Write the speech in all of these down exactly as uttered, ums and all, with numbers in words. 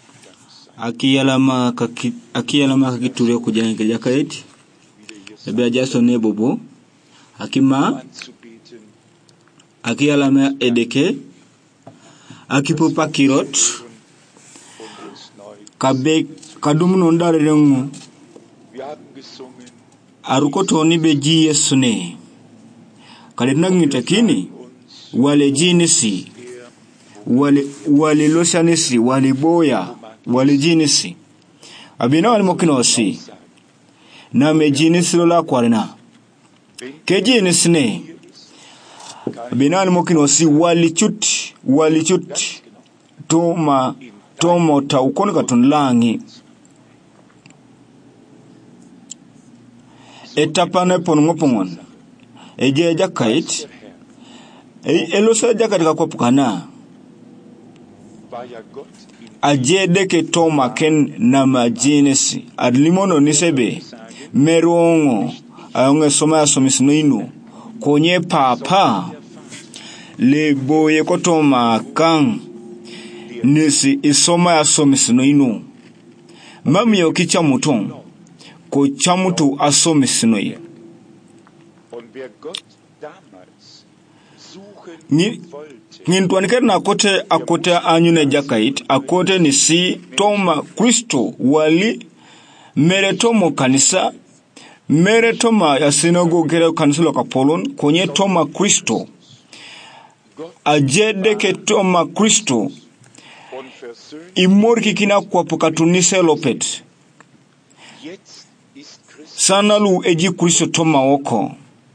akiyalama kaki akiyalama kakiturio kujanga jakait ebe Jason ne bobo akima akiyalama edeke akipopa kirot kabe kadumno ndare rengu arukotoni beji yesune kalinangita kini wale jinisi wale wale losanisi wale boya wale jinisi abina wale mokinosi na me jinisi lola kwarina ke jinisi ne abina wale mokinosi wale chut wale chut toma toma ta ukoni katunlangi etapane ponngopongon eje jakait e elosa jakait kakopukana ajede ke toma ken na majinesi adlimono nisebe merongo ayonge soma somisino ino konye papa le boye ko toma kan nisi isoma ya somisino ino mami yokicha muton ko chamutu asomisino yi ni Nintwanikere na kote akote anyune jakait akote ni si toma Kristo wali mere tomo kanisa mere toma ya sinagoge kanisa loka Polon konye toma Kristo ajede ke toma Kristo imorki kina kwa pokatunise lopet sanalu eji Kristo toma woko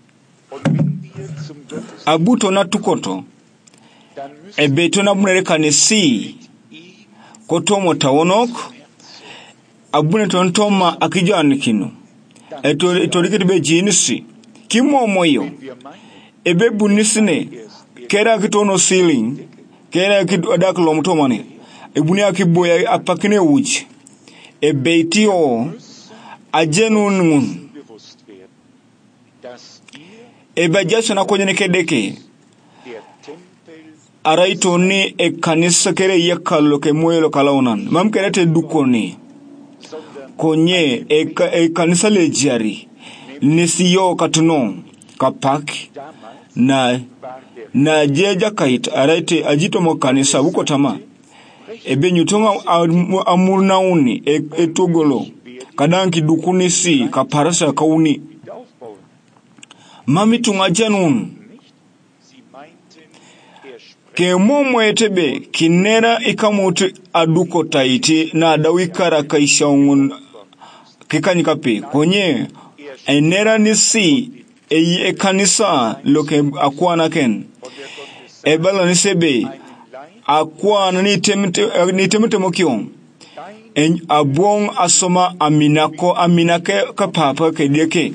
abuto na tukoto ebe tona bunere kanesi kotomo tawonok abune tontoma akijani kino eto etorikete be jinisi kimo moyo ebe bunisine kera kitono ceiling kera kidodak lomtomane ebuni akiboya apakine wuji ebe tio ajenun mun ebe Jason akojene kedeke araito ni e kanisa kere yakalo ke moyo kalaunan mam kerete dukoni konye e, ka, e kanisa lejiari nisiyo katuno kapak na na jeja kait araite ajito mo kanisa buko tama ebe nyutonga amurnauni e, e togolo kadanki dukuni si kaparasa kauni mami tungajanun ke momo etebe kinera ikamutu aduko taiti na dawikara kaishaungun kikanyika pe konye enera nisi eyi ekanisa loke akwana ken ebala nisebe akwana ni temte ni temte mokion en abong asoma aminako aminake kapapa kedeke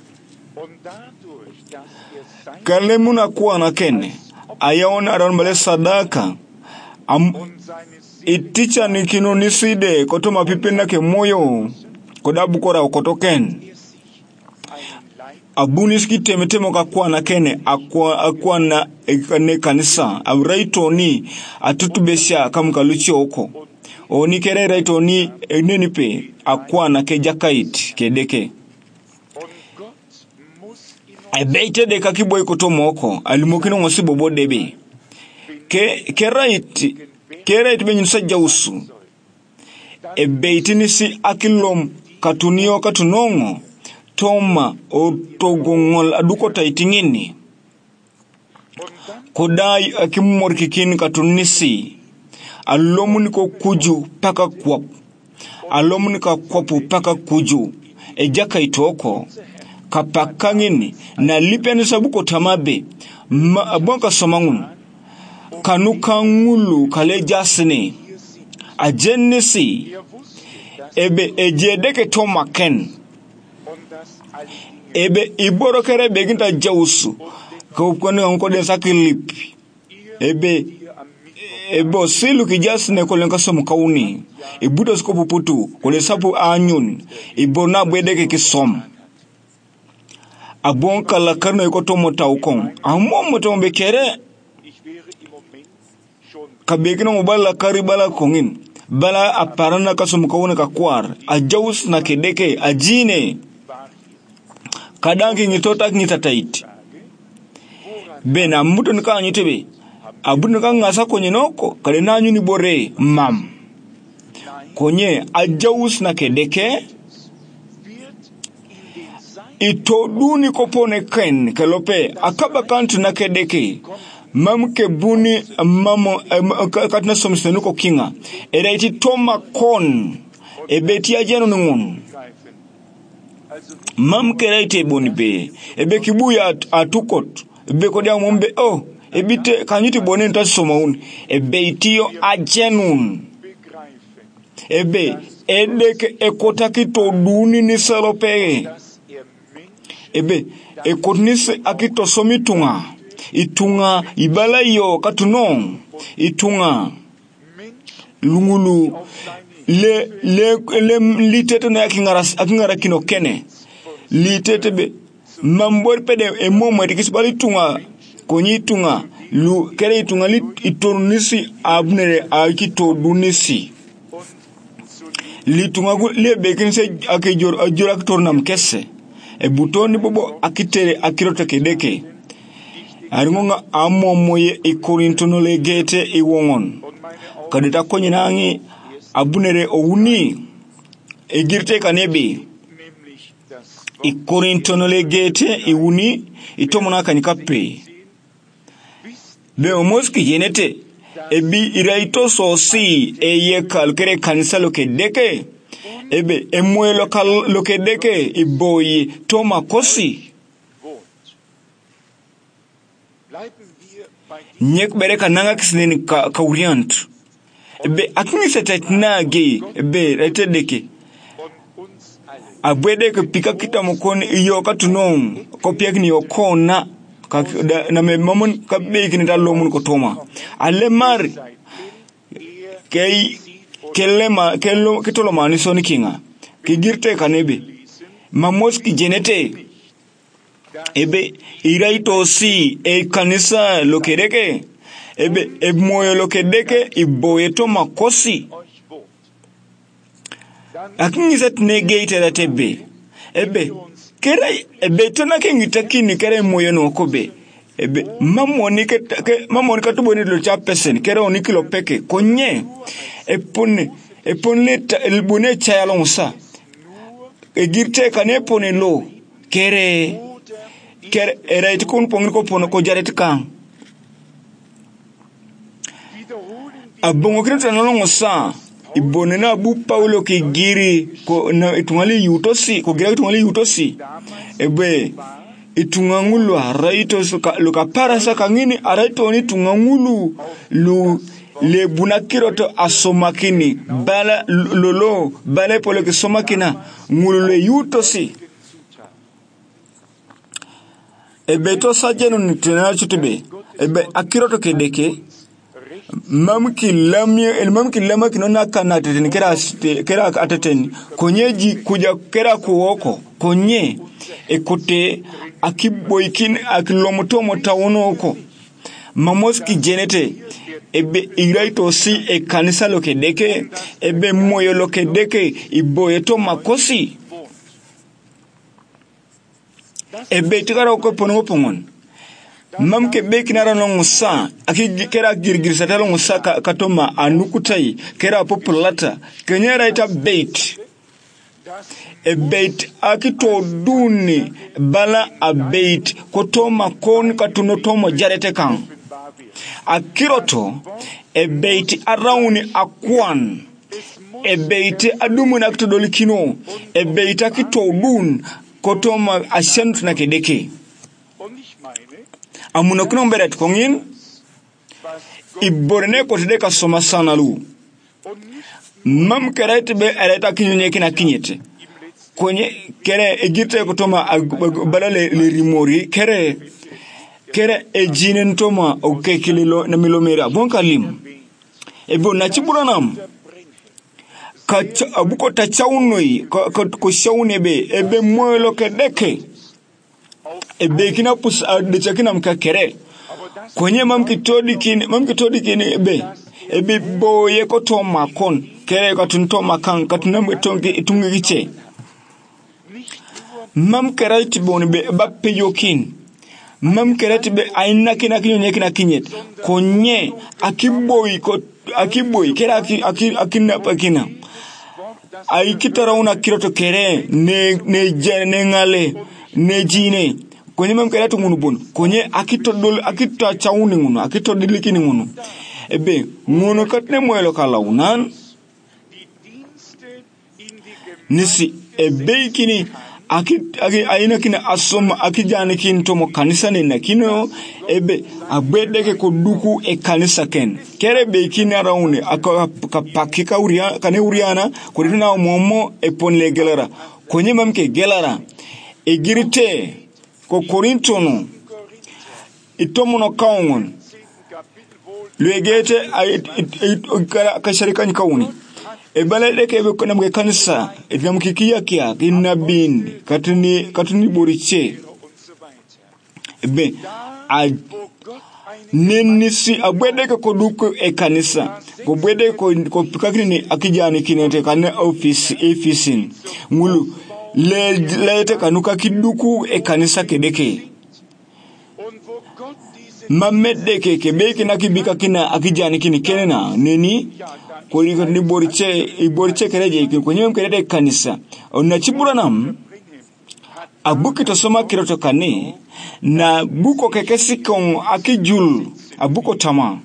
kalemuna kwana ken ayaona aron bale sadaka am iticha nikino niside kotoma pipenda ke moyo kodabu kora okotoken abuniski temetemo kakwa na kene akwa akwa na ekane kanisa abraito ni atutubesha kamkaluchi oko oni kere raito ni enenipe akwa na kejakait kedeke ebeite de kakiboy kotomo oko alimokino ngosibo bodebe ke ke right ke right benyu sajausu ebeite ni si akilom katunio katunongo toma otogongol aduko taitingini kodai akimorkikin katunisi alomuni ko kuju paka kwap alomuni ka kwapu paka kuju ejaka itoko kapakangini na lipeni sabuko tamabe abonka somangun kanuka ngulu kale jasne ajenisi ebe ejedeke toma ken ebe iboro kere beginta jausu ko kone onko den sakilip ebe ebo silu kijasne ko lenka somu kauni ibudo skopu putu ko le sapu anyun ibona bwedeke kisom abonka la karno ko tomo tawkon amomo to be kere kabegino mobala karibala kongin bala aparana kasumukawone kakwar ajaus na kedeke ajine kadangi ngitota ngitatait bena muto nika nyitebe abu nika ngasa konye noko kale nanyu ni bore mam konye ajaus na kedeke ito duni kopone ken kelope akaba kantu na kedeke mam ke buni mamo katna somsenu ko kinga era iti toma kon ebeti ajeno ngun mam ke raite boni be ebe kibuya atukot ebe kodia mombe oh ebite kanyuti bonen ta somaun ebe itio ajenun ebe edeke ekotaki to duni ni salope ebe ekotnise akito somitunga itunga ibala yo katunon itunga lungulu le le le litete na akingara akingara kino kene litete be mambor pede e momo tikisbali tunga konyi tunga lu kere tunga lit itonisi abnere akito dunisi litunga gu le bekinse akejor ajor aktornam kesse e butoni bobo akitere akirote kedeke aringonga amo moye ikorintono legete iwongon kadita konyi nangi abunere ouni egirte kanebi ikorintono legete iwuni itomona kanikape be omoski yenete ebi iraito sosi eye kalkere kanisa lokedeke ebe emwe lokal lokedeke iboyi toma kosi nyek bereka nanga kisneni ka kauriant ebe akini setet nage ebe retedeke abwede ke pika kita mokoni iyo katunon kopiak ni okona na me mamon kabe kini dalomun ko toma ale mari kay kelema kello kitolo mani soni kinga kigirte kanebe mamoski jenete ebe iraito si e kanisa lokedeke ebe e moyo lokedeke iboyeto makosi akingizat negate la tebe ebe kere ebe tona kengitakini kere moyo no kobe ebe mamoni ke mamoni katuboni lo cha pesen kere onikilo peke konye epone epone elbone chayalonsa egirte kanepone lo kere kere era itkun pongin ko pono ko jaret kan abongo krenta no ngosa ibone na bu paulo ke giri ko na itungali yutosi ko gira itungali yutosi ebe itungangulu araito suka luka parasa kangini araito ni tungangulu lu le bunakiroto asomakini bala lolo bala polo ke somakina ngulu le yutosi ebe to sajeno ni tena chutube ebe akiroto kedeke mamki lamye el mamki lama kinona kana teteni kera kera ateteni konyeji kuja kera kuoko konye ekote akiboikin akilomotomo tawonoko mamoski jenete ebe iraito si e kanisa lokedeke ebe moyo lokedeke iboyeto makosi ebe tikara ko pono pongon mamke bekinara no sa aki kera girgirisa talo musa katoma anukutai kera populata kenyera ita bait e bait akito duni bala a bait kotoma kon katuno tomo jarete kan akiroto e bait around akwan e bait adumu na kitodolikino e bait akito dun kotoma ashentu na kedeke amuna kuno mberet kongin iborne ko tedeka soma sanalu mam kerete be areta kinyonye kina kinyete konye kere egite kutoma balale le rimori kere kere ejinen toma okekililo na milomera bonkalim ebo na chiburanam ka abuko tachaunoi ko shaunebe ebe moyo kedeke ebe kina pus de chakina mkakere kwenye mamki todi kini mamki todi kini ebe ebe boye ko toma kon kere katunto makang katunam etongi itungi giche mam kerati boni be bappe yokin mam kerati be aina kina kinyo nyekina kinyet konye akiboy ko akiboy kera aki akina pakina ai kitarauna kiroto kere ne ne ne ngale ne jine konye mam kerati ngunu bon konye akito dol akito chauni ngunu akito dilikini ngunu ebe ngunu katne moelo kalaunan nisi ebe kini aki aki aina kina asoma akijani kinto mo kanisa ne nakino ebe agbedeke ko duku e kanisa ken kere be kina raune akapakika uria kane uriana ko dina momo e ponle gelara konye mamke gelara e girite ko korinto no itomo no kaungon luegete ay kasharika nkauni e balade ke be konam kanisa e dam kikiya kia kinabin katuni katuni boriche be a nenisi abwede ko duko e kanisa ko bwede ko ko pikakini akijani kinete kana office efficient ngulu le lete kanuka kiduku e kanisa kedeke mamede ke kebeki na kibika kina akijani kini kenena neni ko ni boriche i boriche kereje ko nyem kerede kanisa onna chiburanam abuki to soma kiroto kane na buko kekesi kon akijul abuko tama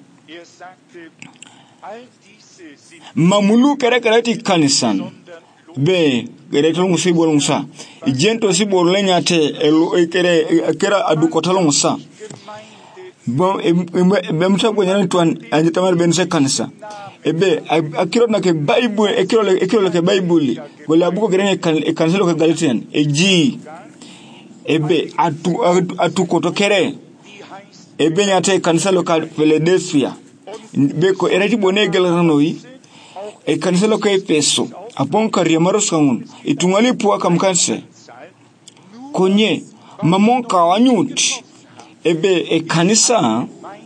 mamulu kere kereti kanisan be gereto musibol musa jento sibol lenyate elo kere kera aduko talo musa bon be musa ko nyana tuan anje tamar ben se kanisa ebe akiro na ke bible ekiro ekiro ke bible ko la buko gere kanisa lo ke galatian eji ebe atu atu koto kere ebe nyate kanisa lo ka Philadelphia be ko erati bone gelanoi e kanisa lo ka Efeso apon kariya maros kangun itungali puwa kamkanse konye mamon ka wanyut ebe e kanisa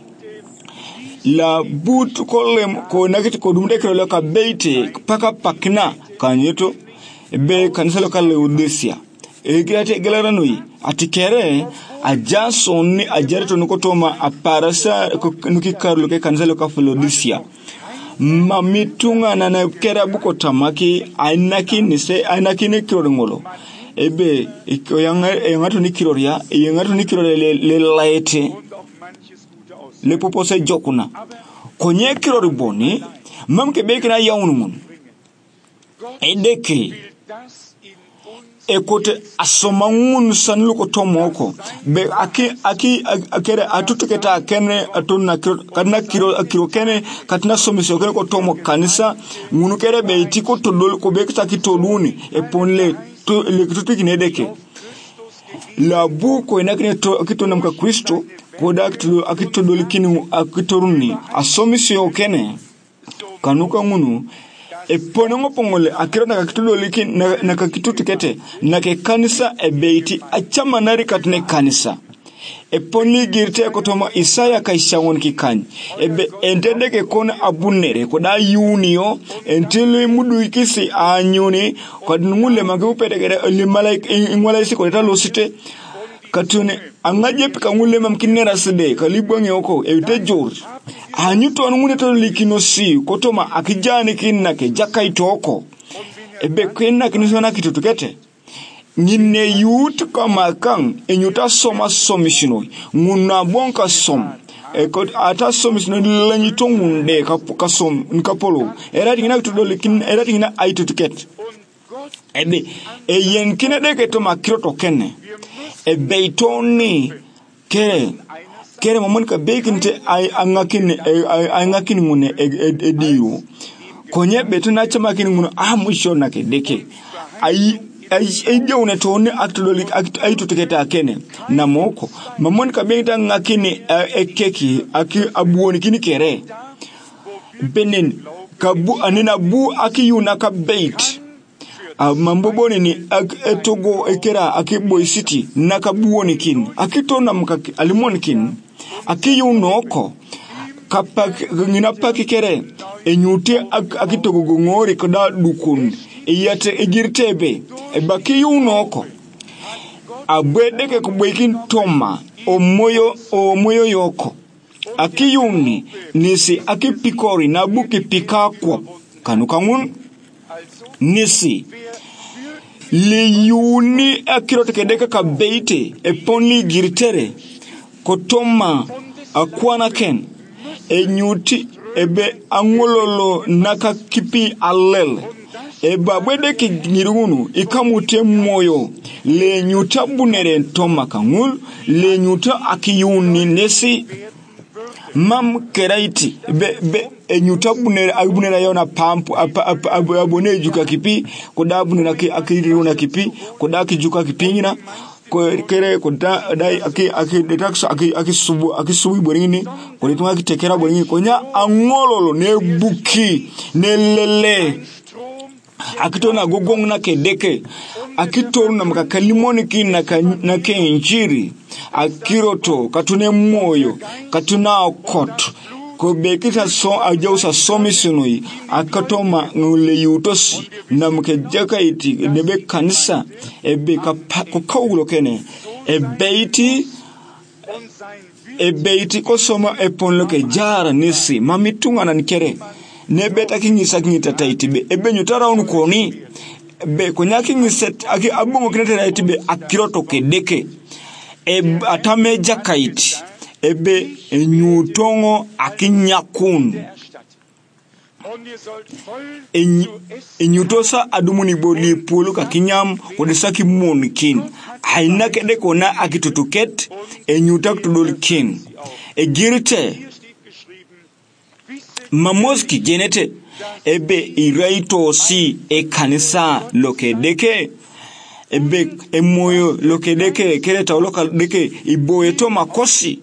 la but kolem ko nakiti ko dumde kero lo ka beite paka pakna kanyeto ebe kanisa lo ka Laodicea e grate gelaranoi atikere ajason ni ajerto nuko toma aparasa nuki karlo ke kanisa lo ka Laodicea mamitunga na na kera buko tamaki ainaki ni se ainaki ni kiro ngolo ebe yanga yangatu ni kiroria yangatu ni kirore le, le laete le popose jokuna konye kirori boni mamke beke na yaunu mun edeke ekote asomangun sanlu ko tomoko be aki aki akere atutuketa kene atuna kiro kana kiro kiro kene katina somisio kene ko tomo kanisa ngunu kere be itiko todol ko be kitoluni e ponle to le kituki nedeke la buko inakine to kitona mka Kristo koda kitolo akitodoli kinu akitoruni asomisio kene kanuka ngunu e ponongo pongole akira na kitodoli kin na, na kakituti kete na ke kanisa e beiti achama nari katne kanisa e poni girte ko toma Isaya kaishawon kikany ebe entende ke kona abunere koda yunio entele mudu ikisi anyoni ko ngule mage upede gere le malaika ingwala isi ko talo site katune angaje pika ngule mamkinera side kalibonge oko ete jor anyuto ngune to likino si ko toma akijani kinna ke jakai toko ebe kinna kinisona kitutukete nyine yut kama kang enyuta soma somishino nguna bonka som e ko ata somishino lanyito ngunde ka som nkapolo era tingina tudole kin era tingina aitu ticket ebe e yen kinede ke to makiro to kenne e beitoni kere kere momon ka bekinte ay angakini ay ngakini ngune e diu konye betuna chama kini ngune ah musho nake deke ay ay jewne to ne actually ay to tiketa kene na moko mamon ka beta ngakini e keki aki abuoni kini kere benen kabu anina bu aki yuna ka bait mamboboni ni etogo ekera akiboy city nakabuoni kin akitona mkaki alimon kin aki yunoko kapak ngina paki kere enyute akitogo ngori koda dukun eyate egirtebe ebaki unoko abwede ke kubwekin toma omoyo omoyo yoko akiyuni nisi akipikori na buki pikakwo kanukangun nisi liyuni akirotekedeka kabeite eponi girtere kotoma akwana ken enyuti ebe angololo naka kipi alel ebe abwede ki ngirunu ikamute moyo le nyuta bunere toma kangul le nyuta akiyuni nesi mam keraiti be be enyuta bunere abunera yona pampu abone juka kipi koda bunera ki akiruna kipi koda kijuka kipingina ko kere koda dai aki aki detakso aki aki subu aki subu boringini ko litunga kitekera boringini konya angololo ne buki ne lele akitona gogong na kedeke akitoruna makalimoni kina na kenjiri akiroto katune moyo katuna okot ko bekita so ajausa somisunui akatoma ngule yutosi na mkejaka iti nebe kanisa ebe ko kaulo kene ebeiti ebeiti ko soma eponlo ke jara nisi mamitunga na nkere nebe takingisa kingita taitibe ebe nyutara unu koni be konyaki ngiset aki abungo kinetera itibe akiroto kedeke e atame jakaiti ebe enyutongo akinyakun enyutosa adumuni boli polo kakinyam kodesaki monkin aina kede kona akitutuket enyutak tudolkin egirte mamoski genete ebe iraito si e kanisa lokedeke ebe emoyo lokedeke kereta local deke iboyeto makosi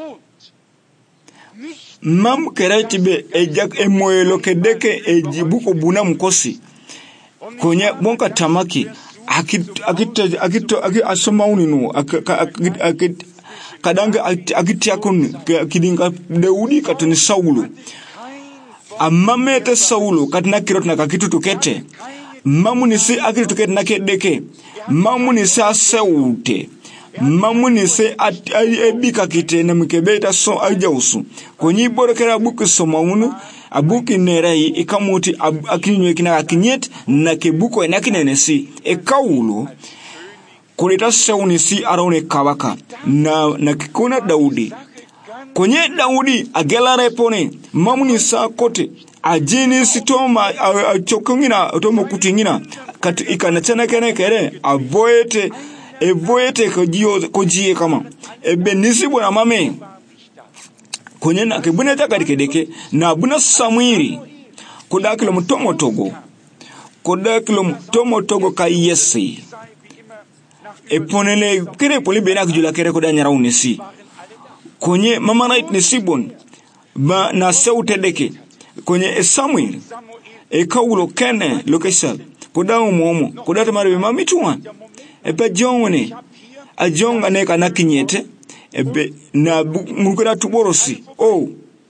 mam keraiti be ejak emoyo lokedeke ejibuko buna mkosi konye bonka tamaki akit akit akit akit asoma uninu akit kadanga akitiakun kidinga Daudi katuni Saulo amamete Saulo katina kirot na kakitutu kete mamuni si akitutu kete na kedeke mamuni si aseute mamuni si ebika kite na mkebeta so ajausu konyi boro kera buku somaunu abuki nerai ikamuti akinywe kina akinyet na kebuko enakinenesi ekaulo kuleta seuni si arone kabaka na na kikona Daudi konye Daudi agela repone mamuni sa kote ajini sitoma achokungina otomo kutingina kat ikanachana kene kere avoete evoete kojio kojie kama ebenisi bona mame konye na kebune takadikedeke na buna Samueli kodakilo mutomo togo kodakilo mutomo togo ka Yesi eponele kere poli bena kujula kere kodanyara unesi konye mama night nesibon ba na seutedeke konye Samuel e kawulo kene lokesal koda umomo koda tamare mami tuwa ebe jongone a jonga ne kana kinyete ebe na mukura tuborosi oh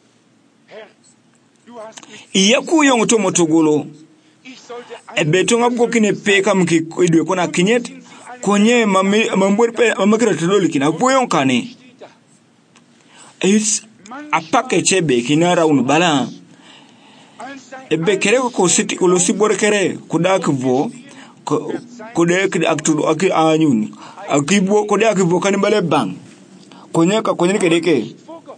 iyaku yongo to motogolo ebe tonga bgo kine peka mki idwe kona kinyete konye mami mambur pe mamakira tudoli kina boyon kane is a package be kinara un bala ebe kere ko siti ko losi bor kere kudakvo kodek aktu aki anyun akibo kodek vo kan bale bang konyeka konye kedeke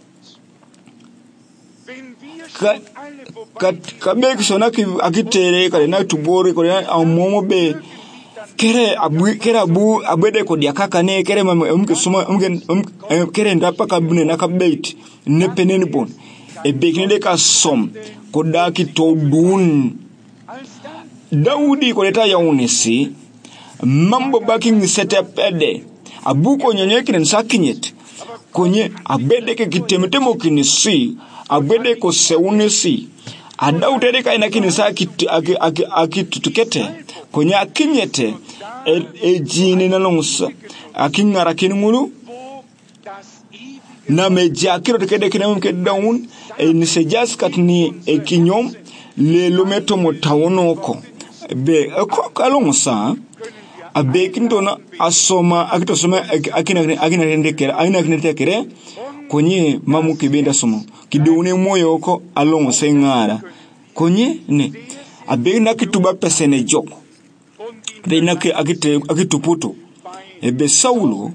ka kat kabek sona ki akitere kale na tubore ko amomo be kere abu kere abu abede ko dia kaka ne kere mumke suma umke kere ndapa kabune na kabeit ne peneni bon e bekinde ka som ko daki to dun Daudi ko leta yaunisi mambo baking setup ede abu ko nyonyeki ne sakinyet konye abede ke kitemetemo kinisi abede ko seunisi adautere ka ina kinisa akitutukete konye akinyete ejini na lonsa akingara kinungulu na meja kiro tekede kinamke down e nisejas katni e kinyom le lumeto motawonoko be ko kalong sa abe kintona asoma akito soma akina akina rendekera akina rendekere konye mamu kibenda somo kidone moyo ko alongo sengara konye ne abe na kituba pesene joko be na akite akituputo ebe Saulo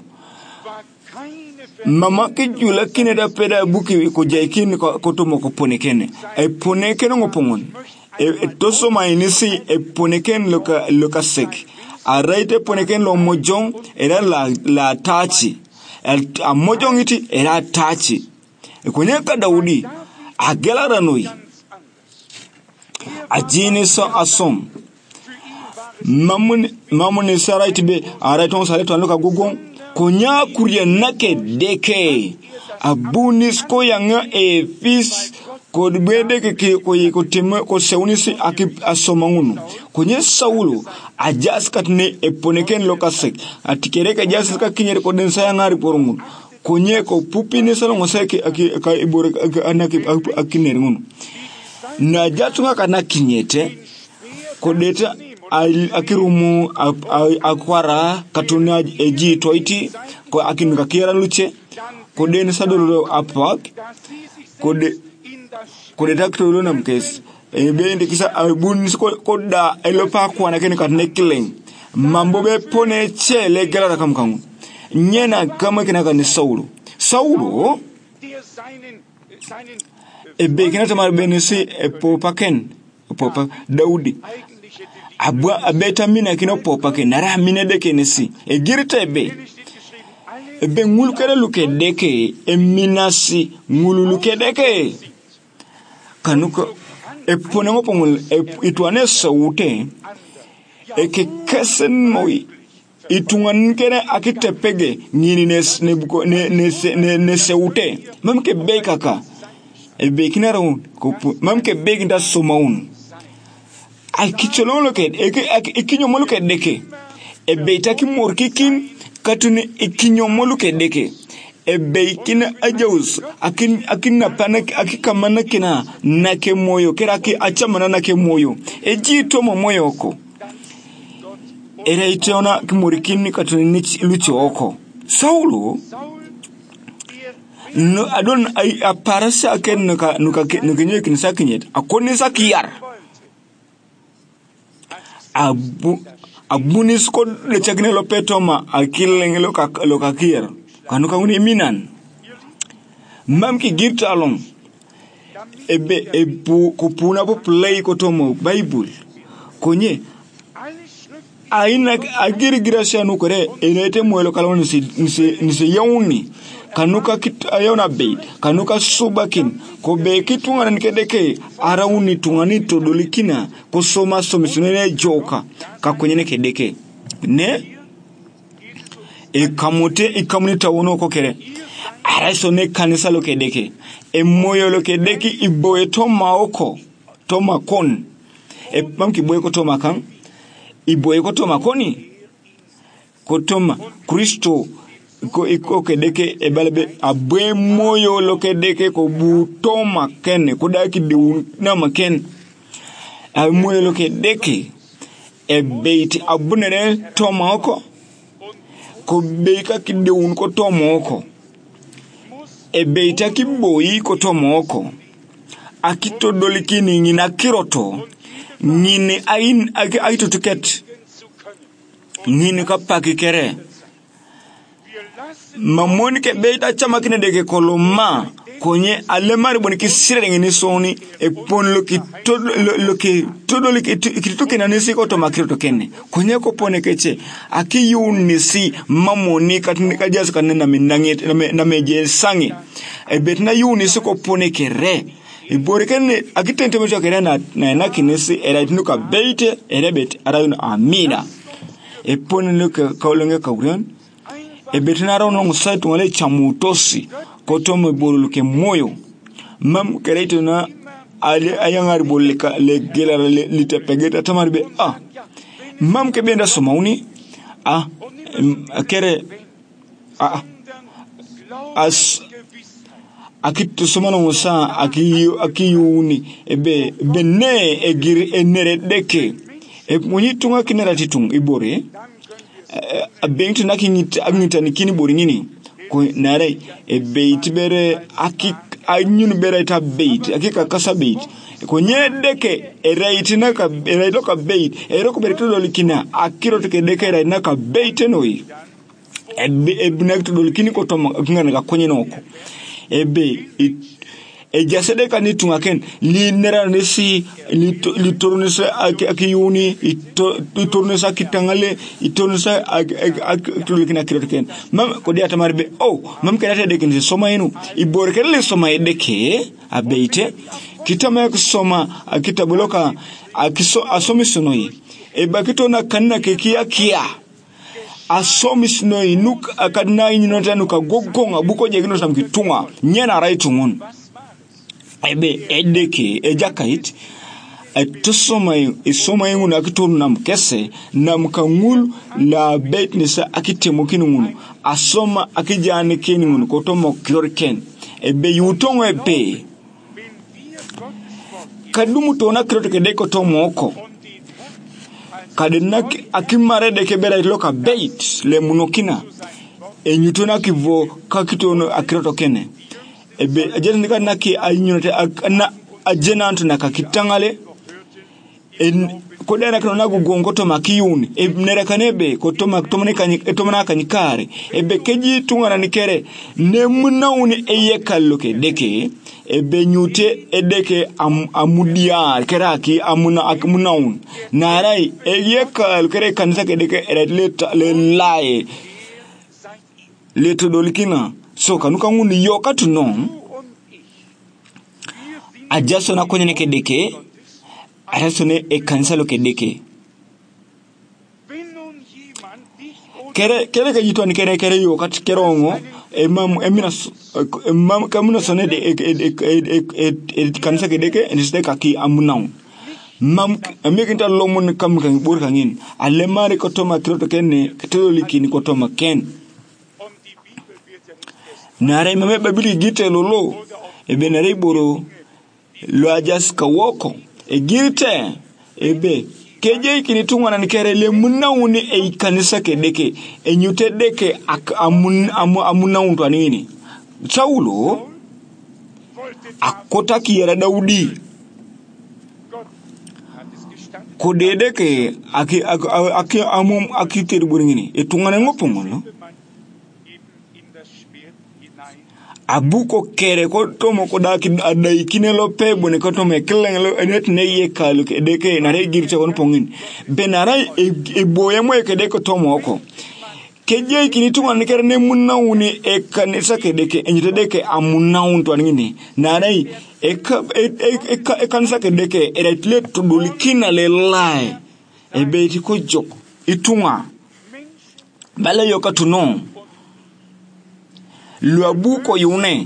mama kijula kineda peda buki ko jaikin ko tomo ko ponekene e ponekene ngopongon e toso mainisi e poneken loka loka sek araite poneken lo mojong era la la tachi a mojong iti era tachi e kunyaka Daudi agela noi ajini so asom mamun mamun saraiti be araite on saraito loka gugon konya kuria nake deke abunis ko yanga e fils ko dbede ke ko ko teme ko seunisi akip asomangunu konye Saulo ajas katne e poneken lokasek atikere ka jas ka kinyere ko den saya ngari porungun konye ko pupini sala ngoseke aki ka ibore anaki akinere ngunu na jatunga kana kinyete ko deta akirumu akwara katuna eji toiti ko akinuka kera luche ko den sadolo apak ko de ko de taktolo nam kes e be ndikisa abun ko da elopa ko na ken kat neklen mambo be pone chele gara kam kam nyena kama kina kan Saulo Saulo e be kina tamar benisi e popaken popa Daudi abwa abeta mina kino popa ke nara mine deke nesi e girta be e be ngulu kere luke deke e minasi ngulu luke deke kanuka e pone ngo pongol e itwane saute e ke kesen moi itungan kere akitepege ngini nes ne buko ne ne ne saute mam ke be kaka e be kinara ko mam ke be nda somaun al kichololo ke e kinyomolo ke deke e beita ki morkikin katuni e kinyomolo ke deke e beikina ajaus akin akin na panak akikamana kina nake moyo kera ki achamana nake moyo e jito mo moyo ko era itona ki morkikin katuni ni luchi oko Saulo no adon ai aparasa ken nuka nuka nukenye kin sakinyet akoni sakiyar abu abunis ko le chagne lo petoma akileng lo ka lo ka kier kanuka uni minan mam ki girta along ebe ebu ko puna po play ko tomo Bible konye aina agiri gracia no kore enete moelo kala ni si ni si yauni kanuka kit ayona be kanuka subakin ko be kitungana nikedeke arauni tungani to dolikina ko soma somisune joka ka kwenyene kedeke ne e kamote e kamunita wono ko kere araso ne kanisa lo kedeke e moyo lo kedeki iboye to maoko to makon e pamki boye ko to makan iboye ko to makoni ko toma Kristo ko iko kedeke e balbe abwe moyo lo kedeke ko buto makene ko daki de na maken a moyo lo kedeke e beiti abunere to mako ko beika ki de un ko to moko e beita ki boyi ko to moko akito dolikini ngina kiroto ngini ain aito ticket ngini ka pakikere mamoni ke beita chama kine deke koloma konye alemari boniki sire ngini soni e pon lo ki to lo ki to lo ki to kina nisi ko to makiro kene konye ko pone keche aki yunisi mamoni katni ka jas kanena minanget na meje sangi e betna yunisi ko pone kere e borikene akitente mo kere na na kinisi era tinuka beite era bet ara amina e pon lo ka kolonge ka urion e betinara no musaitu wale chamutosi kotomo boruluke moyo mam kereito na ale ayangar bolika le gela le litepegeta tamarbe ah mam ke benda somauni ah kere ah as akito somana musa aki akiyuni ebe benne egiri enere deke e moni tunga kinera titung ibore a benti nakingita agita nikini boringini ko nare e beit bere aki anyun bere ta beit akika kasa beit ko nyedeke e right naka e right ka beit e roko bere to likina akiro to deke right naka beit noi e e binakto likini ko to ngana ka konye noko ebe e jasede kanitunga ken li nera nesi li tornesa akiyuni li tornesa kitangale li tornesa akitulikina kiroken mam ko dia tamarbe oh mam kenata de ken soma enu ibor kele soma edeke abeite kitama kusoma akitabuloka akiso asomisonoi e bakitona kanna kekia kia asomis no inuk akadna inyinota nuka gogonga buko jegino samkitunga nyena raitungun ebe edeke ejakait atosoma isoma yenguna akitonu namkese namkangul la betnisa akitemokini ngunu asoma akijane keni ngunu kotomo klorken ebe yutongo ebe kadumu tona kloke deko tomoko kadenak akimare de kebera loka bait le munokina e nyutona kivo kakitono akroto kene ebe ajena nika naki anyunote na ajena antu nakakitangale en kodera kana gugongo to makiyuni e nera kanebe ko to mak to manika to manaka nyikare ebe keji tungana nikere ne munauni eyekalloke deke ebe nyute edeke am, amudia keraki amuna akmunaun narai eyekal kere kanisa kedeke eretleta le lae le todolikina so kanuka nguni yoka tunon ajaso na kwenye kedeke arasone e kanisa lo kedeke kere kere ke yitwa ni kere kere yoka tikerongo emam emina emam kamuna sone de e kanisa kedeke ndiste kaki amunau mam amikinta lomon kam kan bur kangin alemare ko toma kroto kenne katolikini ko toma ken nare mame babili gite lolo e benare boro lo ajas ka woko e gite ebe keje kini tungwana nikere le munawuni e kanisa kedeke e nyute deke ak amun amu amunawun to anini Saulo akota kiyera Daudi kodedeke aki aki amum akiteri buringini e tungwana ngopongolo abuko kere ko tomo ko daki adai kinelo pebo ne ko tomo kelengelo enet ne yekalu deke na regirte won pongin benara e boye mo ke deke tomo ko keje kini tunga ne kere ne munawuni e kanisa ke deke enyite deke amunawun to ngini narai e e kanisa ke deke e retlet to dulikina le lai e beti ko jok itunga bala yoka tunon luabuko yune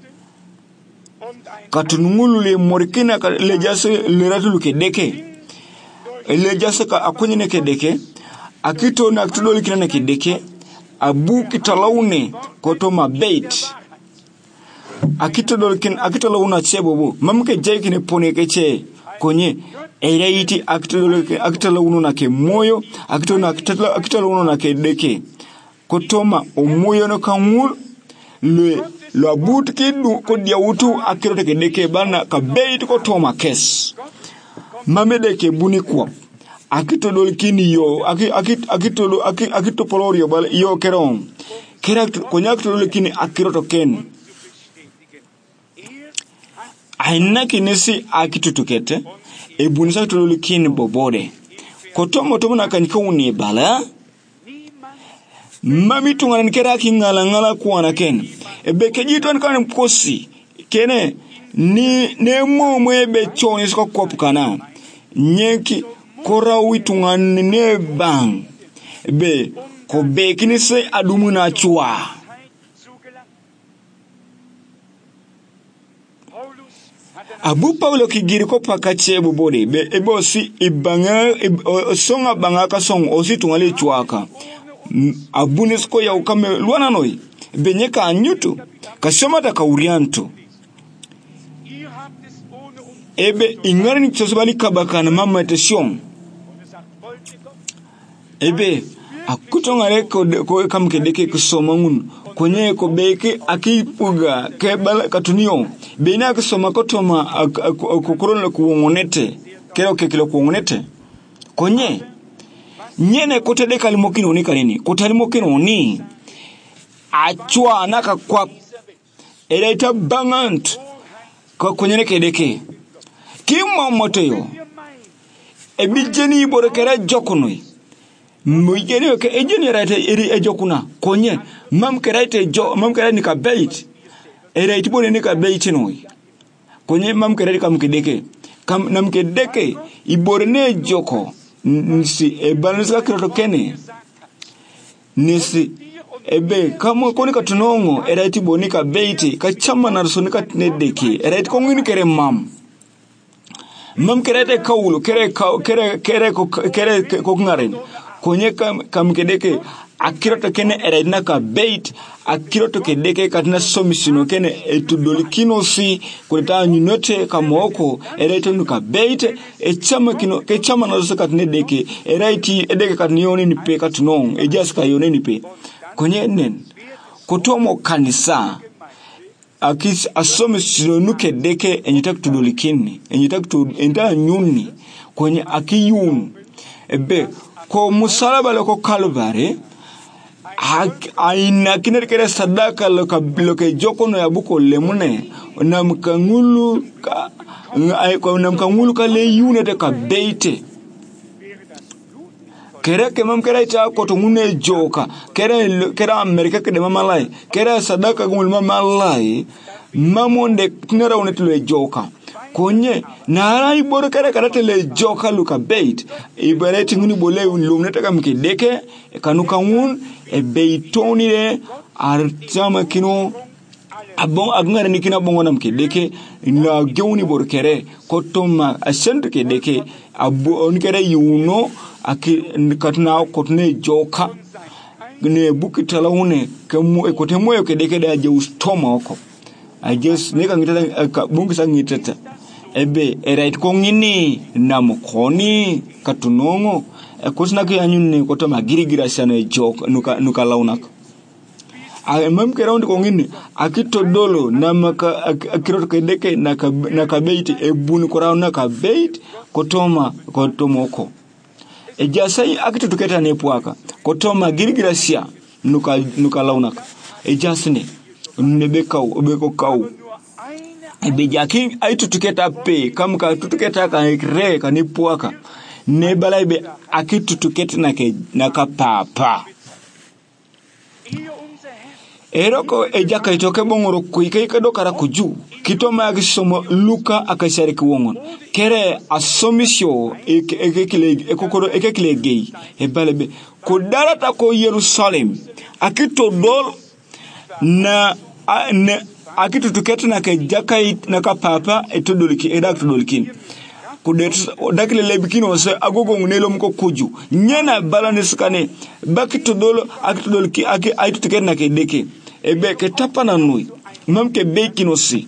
katunungulu le morikina le jase le ratulu ke deke le jase ka akunye ne ke deke akito na akitudoli kina ne ke deke abu kitalaune kotoma bait akito dolkin akito launa chebobo mamke jeki ne pone keche konye ereiti akito dolkin akito launu na ke moyo akito na akito launu na ke deke kotoma omoyo no kangul le lo but kidu ko diawutu akiro ke deke bana ka bait ko toma kes mamede ke buni ko akito dolkini yo akito akito akito polorio bal yo keron kera ko nyakto dolkini akiro to ken aina kinesi akito tukete e bunisa to dolkini bobode ko tomo tomo na kan kawuni bala mami tungana nkera kingala ngala kuana ken ebe kejiton kan kosi kene ni ne momo ebe choni sko kopukana nyeki kora witungana ne bang ebe ko bekini se adumu na chua Abu Paulo kigiri ko pakache bubode be ebo si ibanga songa banga ka song osi tungale chuaka abunesko ya ukame luana noi benyeka anyutu kasoma ta kaurianto ebe ingari ni sosibali kabakana mama eteshon ebe akutongare ko ko kamkedeke kusoma ngun konye ko beke akipuga kebala katunio bena kusoma kotoma kokorona kuongonete kero kekelo kuongonete konye nyene kotede kalimokino ni kalini kotalimokino ni achwa naka kwa eleta bangant ko konyene kedeke kimmo moteyo ebijeni borekera jokunoi mujeni ke ejeni rate eri ejokuna konye mam kerate jo mam kerate ka bait era itibone ni ka bait noi konye mam kerate kam kedeke kam nam kedeke iborne joko nsi e balansa kiro kene nisi ebe kamo koni katunongo era itibone ka bait ka chama na so ni ka nedeke era itiko kere mam mam kerate kawulo kere kere kere kere ko ngaren konye kam kam kedeke akiroto kene eredna ka bait akiroto kedeke katina somisino kene etudolikino si kuleta nyunote kamoko ereto nuka bait echama kino ke chama na so katine deke eraiti edeke katnioni ni pe katunon ejaska yone ni pe konye nen kotomo kanisa akis asomisino nuke deke enyitak tudolikini enyitak tu enda nyuni konye akiyun ebe ko musalaba loko Calvary aina kinere sadaka loka bloke jokono ya buko lemune na mkangulu ka na mkangulu ka le unete ka beite kere ke mam kere cha ko to ngune joka kere kere America ke de mamalai kere sadaka ngul mamalai mamonde kinera unetule joka konye na iboro kare karate le joka luka bait ibareti nguni bole lumneta kamkedeke kanuka ngun e beitoni le artama kino abon agngare ni kina bongo namkedeke na gewni borkere kotoma asent kedeke abo onkere yuno aki katna kotne joka ne bukitala une kemu ekotemo kedeke da je ustoma oko I just neka ngitata bungu sangitata ebe erait kongini na mukoni katunongo kusna ke anyune kotoma girigira sana jok nuka nuka launak a mem ke round kongini akito dolo na maka akiro kedeke na na kabeit ebunu ko rauna ka bait kotoma kotomoko e jasai akito tuketa ne puaka kotoma girigira sia nuka nuka launak e jasne nebekau obeko kau ebe jaki aitu tuketa pe kama ka tutuketa ka re ka ni puaka ne balaibe akitu tuketa na ke na ka papa eroko ejaka itoke bongoro kuike ka dokara kuju kitoma agisomo Luka akashari kuwongon kere asomisio ekekile ekokoro ekekile gei ebalebe kodarata ko Yerusalem akito dol na ne akitu tuketa na ke jakai na ka papa etodoliki edaktodolikin kudet dakile lebikino se agogo ngunelo mko kuju nyena balane skane bakitodolo akitodoliki ake aitu tuketa na ke deke ebe ke tapana nui mamke bekino si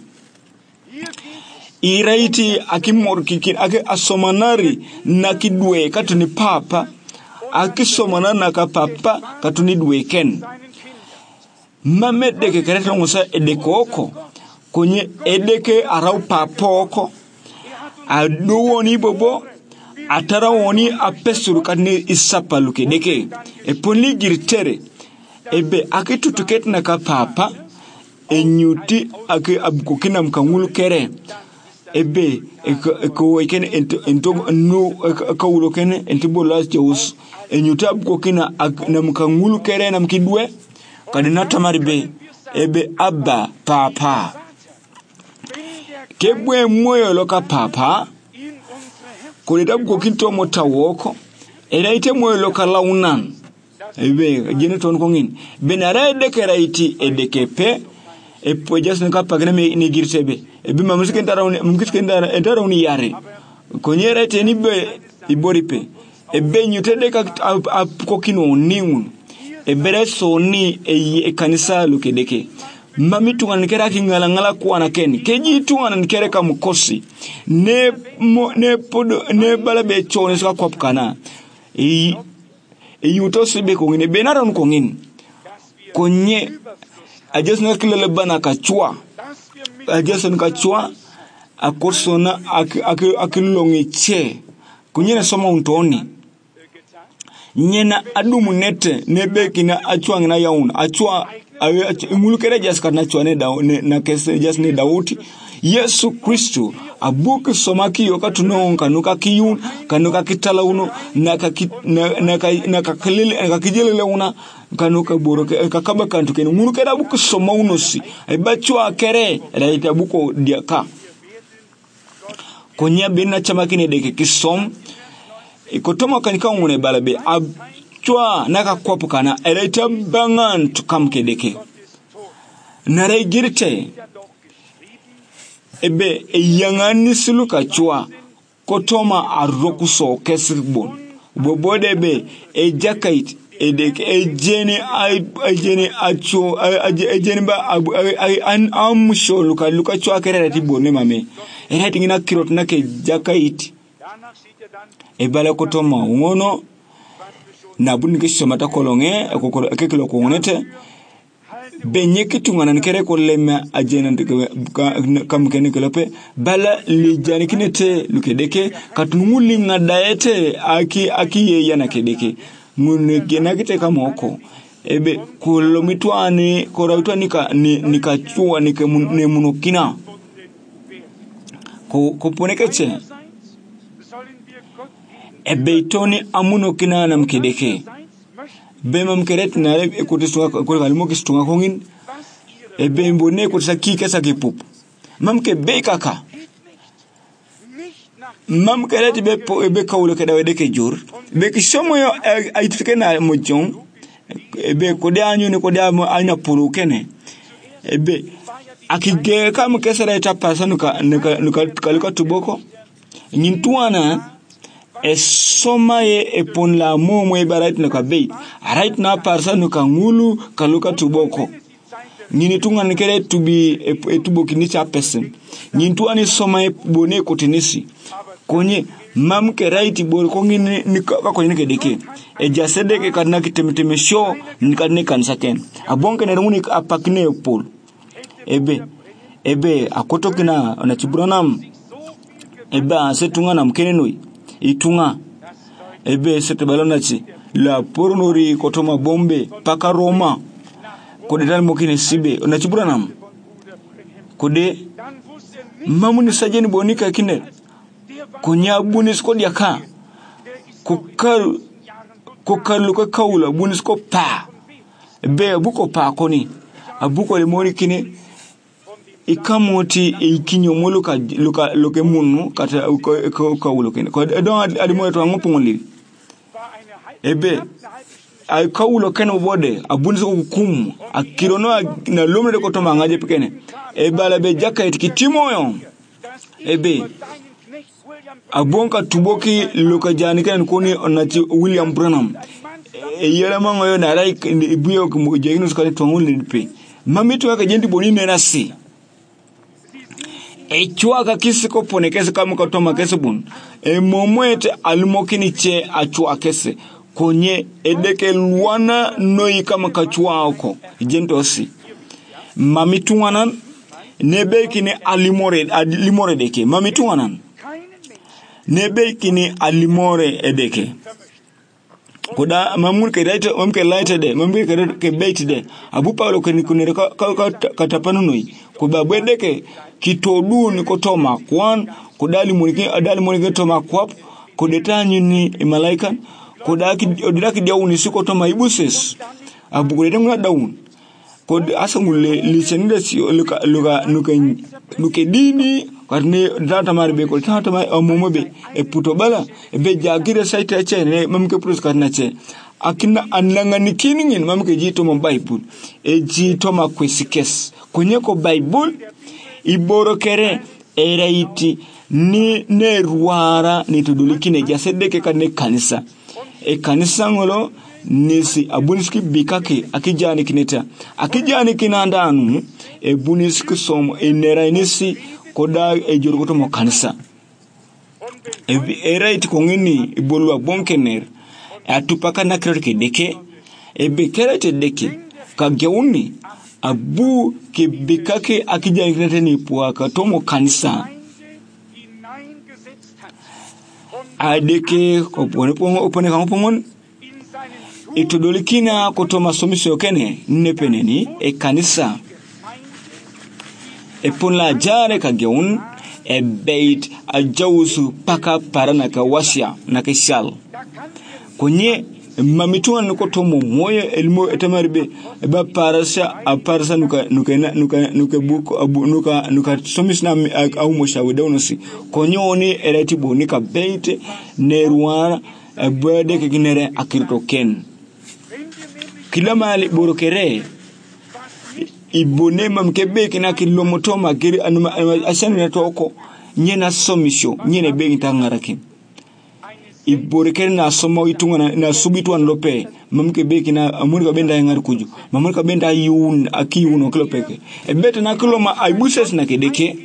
iraiti akimorkikin ake asomanari na kidwe katuni papa akisomanari na ka papa katuni dweken mame deke kereta ngosa edekoko konye edeke arau papoko aduwoni bobo atara woni apesuru kadne isapa luke deke e poni girtere ebe akitutuket na ka papa enyuti ake abukokina mkangulu kere ebe ko wekene ento no ka ulokene entibolas jeus enyuti abukokina na mkangulu kere na mkidwe kadina tamaribe ebe abba papa kebwe moyo loka papa kuleta bukokinto motawoko era ite moyo loka launan ebe geneton kongin benara dekeraiti edekepe epo jasne kapagna me ni girsebe ebe mamusike ndarawni mumkitke ndara ndarawni yare konyera teni be iboripe ebe nyutede ka apkokino ningun ebere soni e kanisa lukedeke mami tungan kera kingala ngala kuana ken keji tungan kere ka mukosi ne mo, ne podo ne bala be chone ska kop kana e e yuto sibe ko ngine benaron ko ngin konye ajes na kilele bana ka chua ajes na ka chua akosona ak ak akilongi che konye na soma untoni nyena adumu nete nebe kina achwa ngina yaun achwa imulukere jas kana chwa ne da na kese jas ne dauti Yesu Kristo abuke somaki yoka tunonka nuka kiyun kanuka kitala uno naka naka naka kalile naka kijelele una kanuka boroke kakaba kantu ken mulukere abuke soma unosi ebachwa kere raita buko diaka konya bina chamakine deke kisom ikotoma kanika ngune balabe abchwa naka kwapu kana eraita bangan tukamke deke nare girte ebe eyangani suluka chwa kotoma arokuso kesibon bobode be ejakait edeke ejeni ejeni acho ejeni ba an amsho luka luka chwa kerere tibone mame era tingina kirot nake jakait ebala kotoma ngono na bunike somata kolonge ekekelo kongonete benye kitungana nkere ko lema ajena kam kene kelope bala lijani kinete lukedeke katunuli ngadaete aki aki ye yana kedeke ngune gena kite kamoko ebe kolomitwane koraitwa nika nikachua nika ne munokina ko koponekeche ebe itoni amuno kina na mkedeke bema mkeret na ekotiswa ko kalimo kistunga kongin ebe mbone ko sakike sakipup mamke be kaka mamkeret be ebe kawlo kedawe deke jur be kisomo yo aitrike na mojon ebe ko de anyu ne ko de anya puru kene ebe akige kam kesera eta pasanuka nuka kalika tuboko nyintuana esoma ye epon la momo e barait na kabei right na parsa nuka ngulu kaluka tuboko nini tunga nikere tubi etubo kinicha person nyintu ani soma e bone kotinisi konye mamke right bor ko ngini nikaka ko nyike deke e jasedeke kana kitemteme show nikane kansa ken abonke ne rumuni apakne pol ebe ebe akotokina na chiburanam ebe asetunga na mkenenoi itunga ebe sete balonachi la pornori kotoma bombe paka Roma kode dal mokine sibe onachiburanam kode mamuni sajeni bonika kine konya bunis ko diaka kokal kokal ko kawla bunis ko pa be buko pa koni abuko le mori kine ikamoti ikinyo moluka luka loke munu kata ko kawlo kene ko don adimo to ngopongoli ebe ay kawlo kene bode abunzi ko kum akirono na lomre ko to mangaje pikene e bala be jakait kitimoyo ebe abonka tuboki luka jani kene koni onati William Branham e yele mango yo na rai biyo ko jeyinu skale to ngol pe mamito ka jendi bonine nasi e chua kisi ko pone kese kama kotoma kese bun e momwete almokini che achua kese konye edeke luana noi kama kachua oko jentosi mamituanan nebe kini alimore alimore deke mamituanan nebe kini alimore edeke koda mamur ke right mamke light de mamke ke bait de abu paulo ke kunere ka katapanu noi ko babedeke kitodu ni kotoma kwan kodali munike adali munike toma kwap kodetanyi ni malaikan kodaki odaki diauni sikotoma ibuses abu kodete ngwa daun kod asangule lisenide si luka luka nuke nuke dini karne data marbe ko tata mai amumobe e puto bala e be jagire site ache ne mamke plus karna che akina ananga nikinin mamke jito mo bible e jito ma kwesikes konye ko bible iboro kere eraiti ni ne ruara ni tudulikine jasedeke kane kanisa e kanisa ngolo nisi abuniski bikake akijani kineta akijani kinandanu e buniski somo enera nisi koda e jorgoto mo kanisa e right ko ngini bolwa bonkener atupaka nakrer ke deke e bekerete deke ka geuni abu ke bikake akijani kineta ni puaka tomo kanisa adeke opone pongo opone kango pongon itudolikina kutoma somiso kene nepeneni e kanisa e ponla jare ka geun e beit a jawsu paka parana ka wasya na ka shal konye mamituan ko tomo moye elmo etamarbe ba parasa a parasa nuka nuka nuka nuka buko abu nuka nuka somisna au moshawe dawnosi konyoni erati bonika beit nerwana bede ke ginere akirto ken kila mali borokere ibone mamkebe kina kilo motoma giri anuma asani na toko nyena somisho nyene begi tangaraki iborokere na somo itunga na, na subitu lope mamkebe kina amurika benda ngar kuju mamurika benda yun akiyuno kilo peke ebete na kilo ma aibuses na kedeke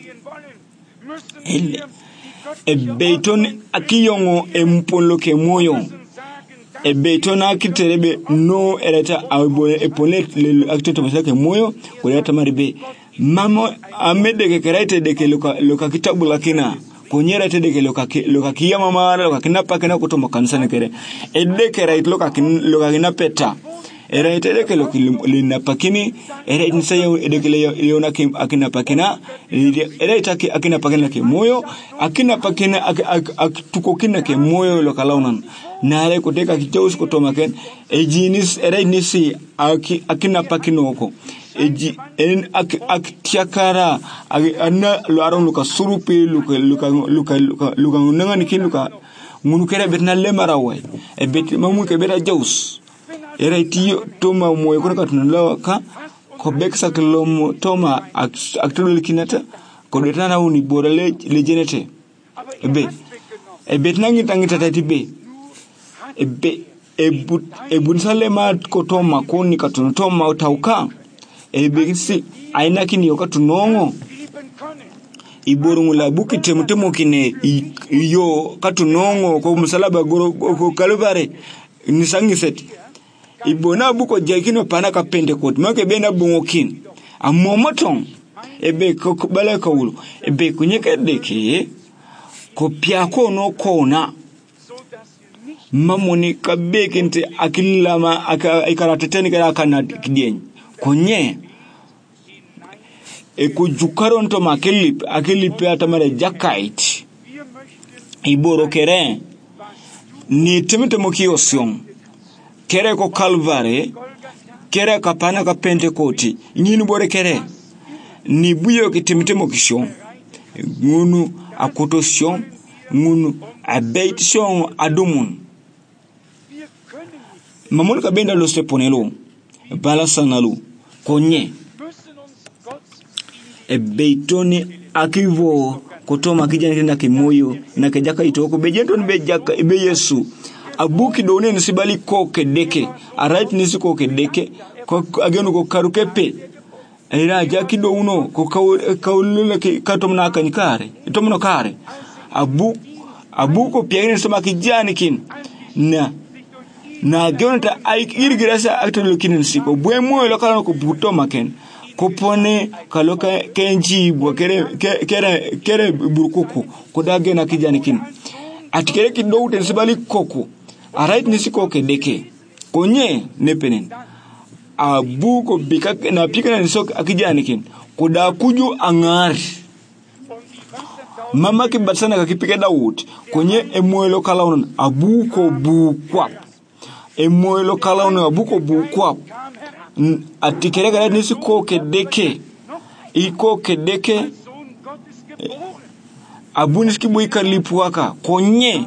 ele ebeton akiyongo empolo ke moyo ebeton akiterebe no ereta abone epole le akitoto masake moyo kuleta maribe mamo amede ke keraite deke loka loka kitabu lakina konyera tedeke loka loka kiyama mara loka kinapa kana kutomo kanisa nekere edeke right loka kin loka kinapeta era itedeke loka linapakini era insayo edeke leona kim akina pakina era itaki akina pakina ke moyo akina pakina aktukokina ke moyo loka launan nale kuteka kitausi kutoma ken ejinis era inisi akina pakinoko eji en ak ak tiakara anna lo aron luka surupe luka luka luka luka ngani kin luka ngunu kere betna lemarawe e bet mamu ke beta jaus era tiyo toma moy ko ka tunla ka ko beksa kilom toma aktulo kinata ko detana woni borale le jenete ebe e betna ngi tangita tatibe ebe e but e bunsale ma ko toma ko ni ka toma tauka ebegisi aina kini yokatu nongo iborungula buki temutemo kine iyo katu nongo ko musalaba goro ko kalvare nisangiset ibona buko jakino panaka pentecost make bena bungokin amomoton ebe ko bala kawulu ebe kunyeke deke ko piako no kona mamoni kabekente akilama akarateteni kana kana kidien konye e kujukaron to makelip akelipe atamare jakait iboro kere ni temete mokiosion kere ko kalvare kere kapana ka pentecost nyini bore kere ni buyo ke temete mokison ngunu akotosion ngunu abeitsion adumun mamul ka benda lo steponelo bala sanalu konye e beitoni akivo kutoma kijana kenda kimoyo na kejaka itoko bejenton bejaka be Yesu abuki done nisibali ko kedeke arait nisiko kedeke ko ageno ko karukepe era jaki do uno ko kawulule katomna kanyikare itomno kare abu abuko piane soma kijani kin na na gonta ay irgirasa akto kinin siko bwe moyo lokala ko buto maken ko pone kaloka kenji bo kere kere kere burkuku ko dage na kijani kin atikere ki dowten sibali koko arait ni siko ke deke konye nepenen abuko bikak na pikana ni sok akijani kin ko da kuju angar mama ki batsana ka kipike Daud konye emoyo lokala on abuko bukwa emoyo kala ono abuko bukwa atikere gara nisi ko kedeke iko kedeke abuniski buika lipuaka konye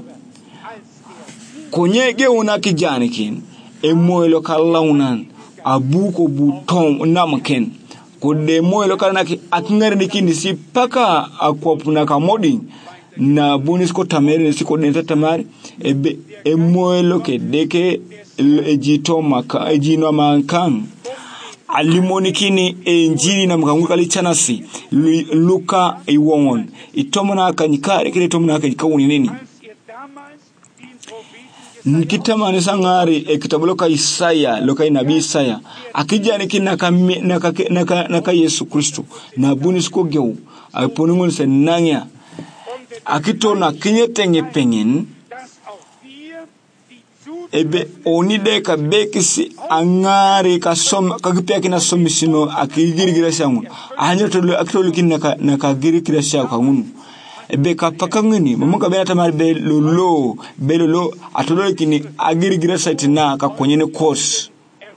konye ge una kijani kin emoyo kala unan abuko butom namaken ko de moyo kala naki akingare dikini si paka akwapuna ka modi na bunis ko tamere siko denta tamari ebe emoelo ke deke ejito maka ejino mankan alimoni kini enjili na mkangu kali chanasi Luka iwongon itomona kanyikare kile itomona kanyikawuni nini Nikitama nisangari e kitabu loka Isaya loka inabii Isaya akija niki naka naka naka, naka Yesu Kristo na bunis ko geu aponungon se nanya akitona kinyetenge pengen ebe onide ka bekisi angari ka som ka gipya kina somisino akigirigira shangu anya tolo akitolo kinaka naka girikira shangu ngunu ebe ka pakangini mamuka bena tamari be lolo be lolo atolo kini agirigira saitina ka konyene course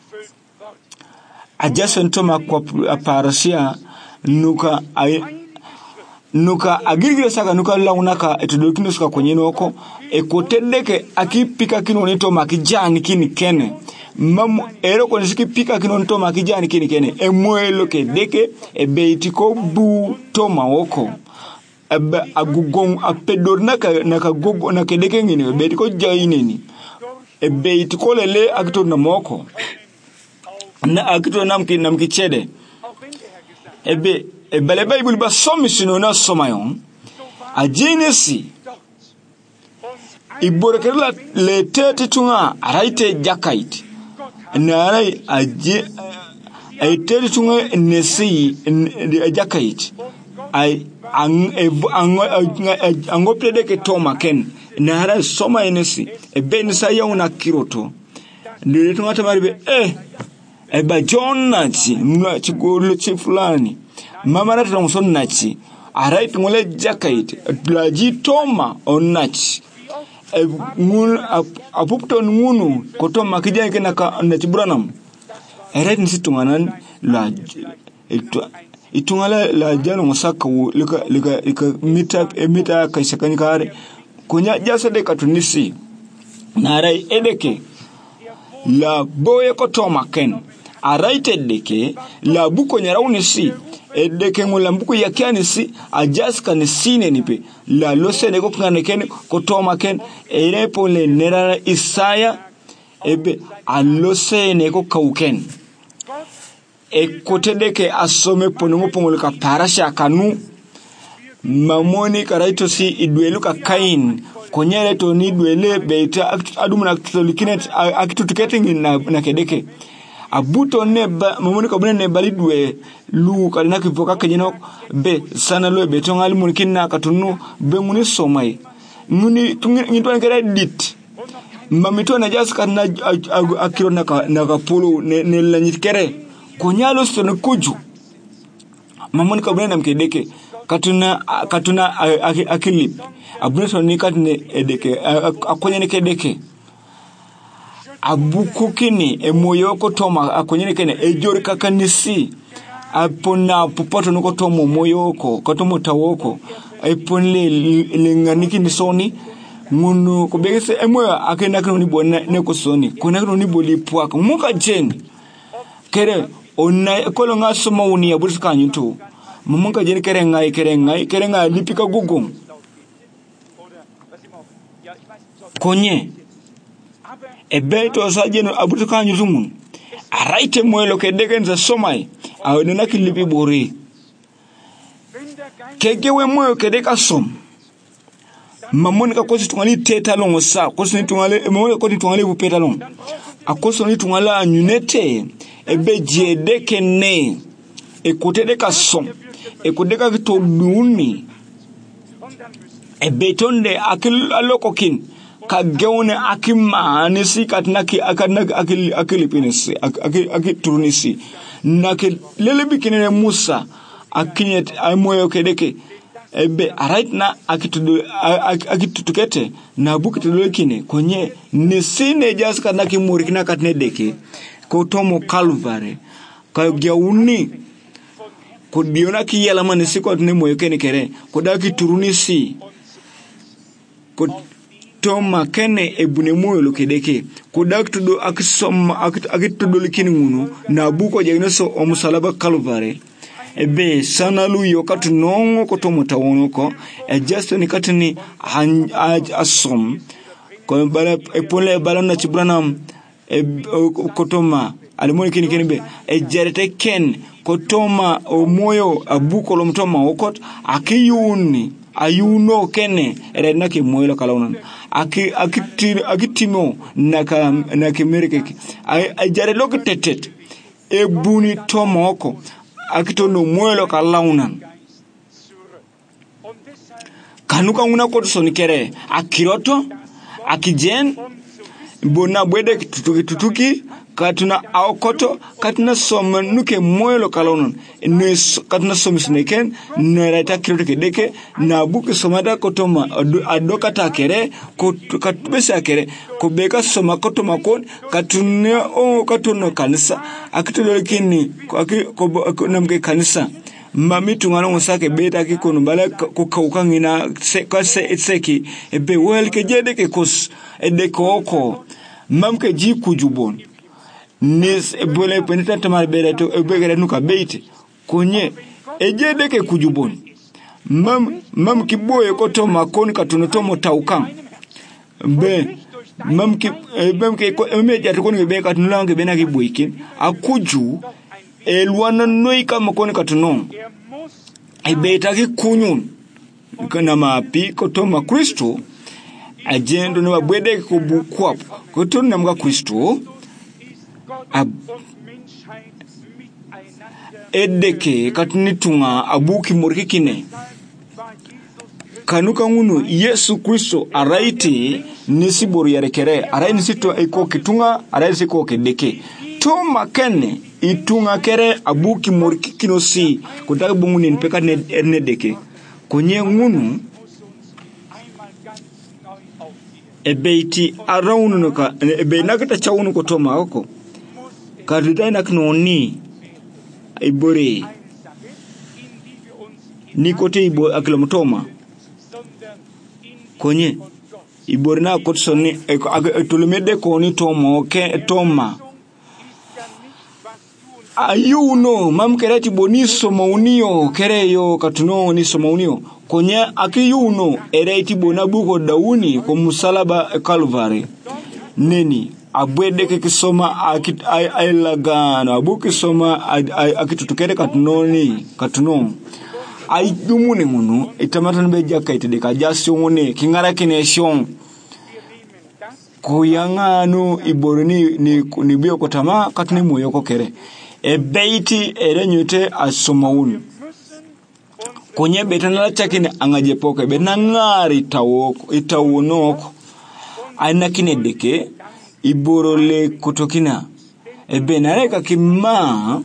adjacent to makwa aparasia nuka ay nuka agirigira saka nuka launaka etodokino suka konyene oko ekotedeke akipika kino nito makijani kini kene mamu ero konisiki pika kino nito makijani kini kene emwelo ke deke ebeitiko bu toma oko ebe agugong apedor naka naka gogo naka deke ngini ebeitiko jaineni ebeitiko lele akito na moko na akito namki namki chede ebe ebele Bible ba somisino na somayon ajinesi iborekela le tete tunga araite jakait na arai aje ai tete tunga nesi jakait ai ang ango predeke toma ken na arai soma enesi e ben sayona kiroto ndire tunga tamaribe eh e ba jonnachi mwa chigolo chifulani mama na tumuson nachi arai tungole jakait laji toma onnachi ngun apupton ngunu kotoma kijani kena ka nachibranam eret nisitunganan la itungala la jano musaka lika lika lika mita mita kaishakani kare kunya jasa de katunisi narai edeke la boye kotoma ken araite deke la buko nyaraunisi edeke ngulambuku yakiani si ajaska ni sine nipe la lose nego kungane ken kotoma ken erepo le nerara Isaya ebe alose nego kauken e kotedeke asome ponungo pongolika parasha kanu mamoni karaito si idweluka kain konyere to ni dwele beta adumuna kitolikinet akitutuketingi na, na kedeke abuto neba mamoni kabune nebalidwe lu kalina kivoka kenyino be sana lo be tongali munikina katunu be muni somai muni tungito ngere dit mamito na jaska na akiro na na kapolo ne, ne lanyitkere konyalo sono kuju mamoni kabune namkedeke katuna katuna akilip abune so ni katne edeke akonye ne kedeke abuku kini emoyoko toma akonyene kene ejori kakanisi apona pupoto nuko tomo moyoko katomo tawoko eponle linganiki ni soni ngunu kubegese emoyo akenda kino ni bona neko soni kuna kino ni boli pwaka muka jeni kere ona kolo ngaso mauni ya burska nyutu mumunga jeni kere ngai kere ngai kere ngai lipika gugum konye ebeto sajeno abutuka nyutumun araite mwelo kedekenza somai awena kilipi bori kegewe mwelo kedeka som mamoni ka kosi tungali teta longo sa kosi tungale mamoni ko tungale bupeta long akoso ni tungala anyunete ebe jedeke ne ekotedeka som ekodeka kitoduni ebetonde akil alokokin kagewne akima nisi katnaki akanaki akil akilipinisi akil akiturunisi nakil lelebikine Musa akinyet amoyo kedeke ebe right na akitudu akitutukete na bukitulekine konye nisine jaska naki murikina katnedeke ko tomo Calvary ka gyauni ko diona ki yala manisi ko ne moyo kene kere ko daki turunisi ko toma kene ebune moyo lokedeke kodaktudo akisom akitudo likini ngunu na buko jagneso omusalaba Calvary ebe sana lu yo katunongo kotomo tawonoko e just ni katini asom ko bala epole bala na chibranam e kotoma alimoni kini kini be e jarete ken kotoma o moyo abuko lo mtoma okot akiyuni ayuno kene erena ke moyo kalaunan aki akiti akitimo naka naka merike ay jare lok tetet e buni tomoko akitono moyo kalaunan kanuka una kotsoni kere akiroto akijen bona bwede tutuki tutuki katuna aokoto katuna som nuke moyo kalaunan ne katuna som sneken ne rata kiroto kedeke na buku somada kotoma adoka takere ko katubesa kere ko beka soma kotoma kon katune o katuno kanisa akitolo kini ko namke kanisa mami tungana ngosake beta kikono bala ko kaukangina se kase etseki ebe wel ke jede ke kos edekoko mamke ji kujubon nis ebole peneta tamar bereto ebegere nuka beite konye ejede ke kujubon mam mam kiboye kotoma kon katunotomo taukan be mam ki bem ke emeja tukoni be katunulange bena kiboykin akuju elwana noika makoni katunon ebeta ki kunyun kana mapi kotoma Kristo agendo no babwede ko bukwap kotona mga Kristo ab edeke katunitunga abuki morikine kanuka ngunu Yesu Kristo araiti nisibori yarekere arai nisito eko kitunga arai siko kedeke to makene itunga kere abuki morikino si kutaka bunguni npeka ne ernedeke konye ngunu ebeiti araunu noka ebe nakata chaunu kotoma oko kadida naknoni ibore nikote ibo akilomtoma konye ibore na kotsoni etulumede koni tomo ke toma ayuno mamkereti boniso maunio kereyo katuno ni somaunio konye akiyuno ereti bonabuko dauni ko musalaba Calvary neni abwede ke kisoma akit ailagano abuki soma akitutukere katunoni katuno ai dumune ngunu itamatan be jakaite de kajasi ngone kingara kineshon kuyanganu iboroni ni ni biyo kotama katuni moyo kokere ebeiti erenyote asomawun konye betana chakine angaje poke benangari tawoko itawonoko ainakine deke iborole kutokina ebenareka kima